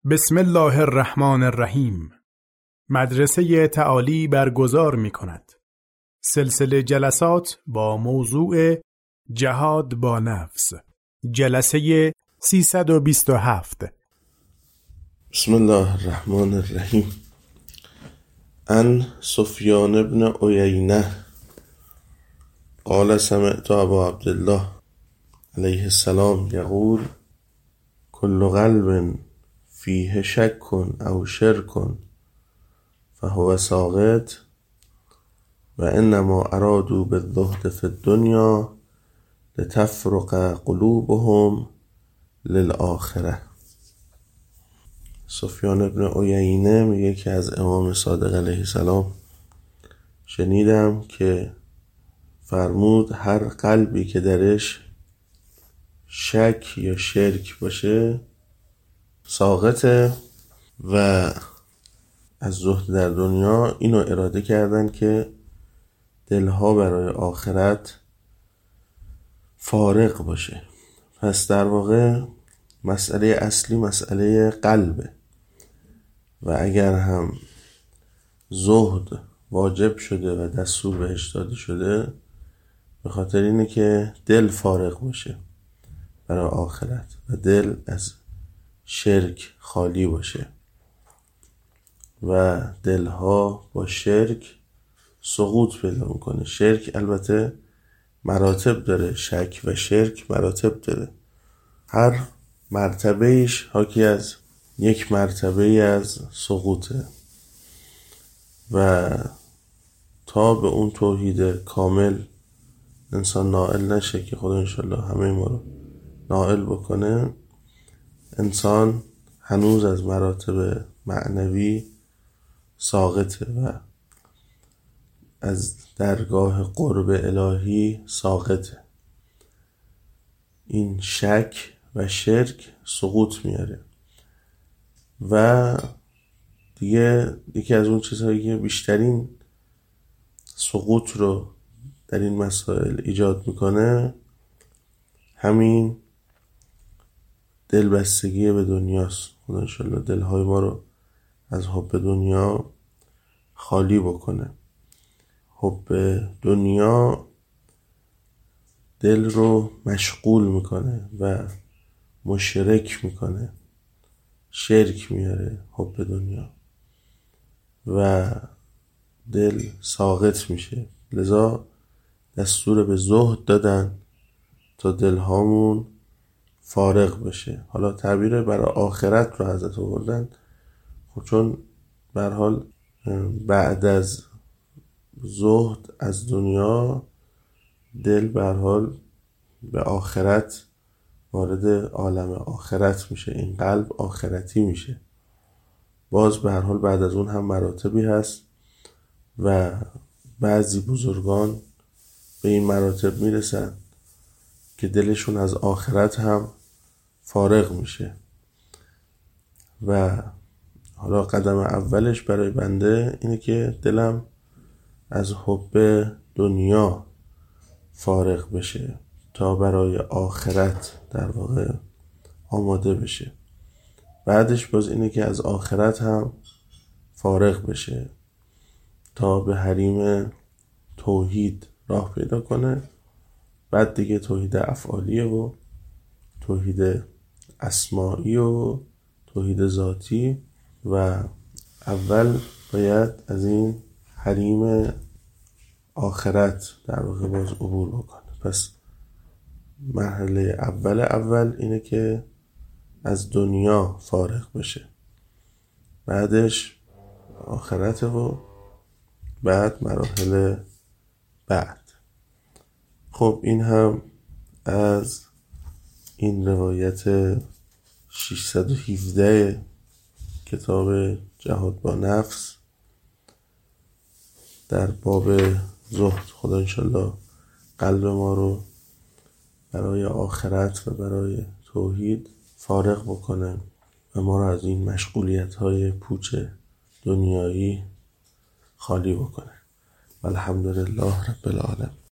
بسم الله الرحمن الرحیم. مدرسه تعالی برگزار می کند سلسله جلسات با موضوع جهاد با نفس، جلسه 327. بسم الله الرحمن الرحیم. عن سفیان بن عیینة قال سمعت ابا عبدالله علیه السلام یقول كل قلب فیه شک او شرک فهو ساقط و انما ارادوا بالزهد فی الدنیا لتفرق قلوبهم للآخره. سفیان بن عیینه میگه که از امام صادق علیه السلام شنیدم که فرمود هر قلبی که درش شک یا شرک باشه ساقطه و از زهد در دنیا اینو اراده کردن که دلها برای آخرت فارغ باشه. پس در واقع مسئله اصلی مسئله قلبه و اگر هم زهد واجب شده و دستور بهش داده شده به خاطر اینه که دل فارغ باشه برای آخرت و دل از شرک خالی باشه و دلها با شرک سقوط پیدا میکنه. شرک البته مراتب داره، شک و شرک مراتب داره، هر مرتبه ایش حاکی از یک مرتبه از سقوطه و تا به اون توحید کامل انسان نائل نشه که خدا انشالله همه ما رو نائل بکنه، انسان هنوز از مراتب معنوی ساقطه و از درگاه قرب الهی ساقطه. این شک و شرک سقوط میاره و دیگه یکی از اون چیزهایی که بیشترین سقوط رو در این مسائل ایجاد میکنه همین دلبستگی به دنیاست. خدا انشالله دلهای ما رو از حب دنیا خالی بکنه. حب دنیا دل رو مشغول میکنه و مشرک میکنه، شرک میاره حب دنیا و دل ساقط میشه. لذا دستور به زهد دادن تا دلهامون فارغ بشه. حالا تعبیر برای آخرت رو حضرت آوردن، خب چون به هر حال بعد از زهد از دنیا دل به هر حال به آخرت وارد عالم آخرت میشه، این قلب آخرتی میشه. باز به هر حال بعد از اون هم مراتبی هست و بعضی بزرگان به این مراتب میرسن که دلشون از آخرت هم فارغ میشه و حالا قدم اولش برای بنده اینه که دلم از حب دنیا فارغ بشه تا برای آخرت در واقع آماده بشه. بعدش باز اینه که از آخرت هم فارغ بشه تا به حریم توحید راه پیدا کنه. بعد دیگه توحید افعالیه و توحید اسماعی و توحید ذاتی و اول باید از این حریم آخرت در واقع باز عبور بکنه. پس مرحله اول اینه که از دنیا فارغ بشه، بعدش آخرت و بعد مراحل بعد. خب این هم از این روایت 617 کتاب جهاد با نفس در باب زهد. خدا انشالله قلب ما رو برای آخرت و برای توحید فارغ بکنه و ما رو از این مشغولیت های پوچ دنیایی خالی بکنه. الحمدلله رب العالمین.